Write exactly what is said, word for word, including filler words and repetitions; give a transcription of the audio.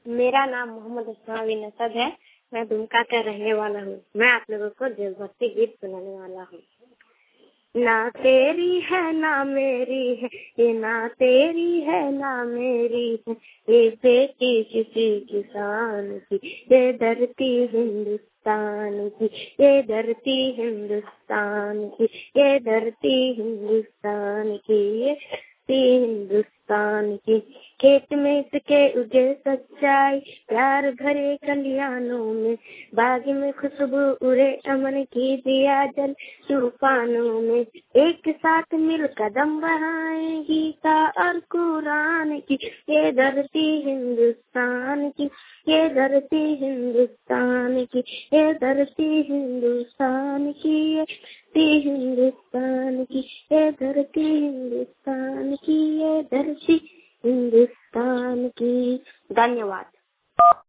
मेरा नाम मोहम्मद अस्मावी नसब है। मैं दुमका का रहने वाला हूँ। मैं आप लोगों को देशभक्ति गीत सुनाने वाला हूँ। ना तेरी है ना मेरी है, ये ना तेरी है ना मेरी है, ये बेटी किसी किसान की, ये धरती हिंदुस्तान की, ये धरती हिंदुस्तान की, ये धरती हिंदुस्तान की, ये धरती हिंदुस्तान की। खेत में इसके उगे सच्चाई, प्यार भरे कलियानों में, बाग में खुशबू उड़े अमन की, दिया जल तूफानों में। एक साथ मिल कदम बढ़ाएं गीता और कुरान की, ये धरती हिंदुस्तान की, ये धरती हिंदुस्तान की, ये धरती हिंदुस्तान की, ये धरती हिंदुस्तान की, ये धरती हिंदुस्तान की, ये धरती हिंदुस्तान की। धन्यवाद।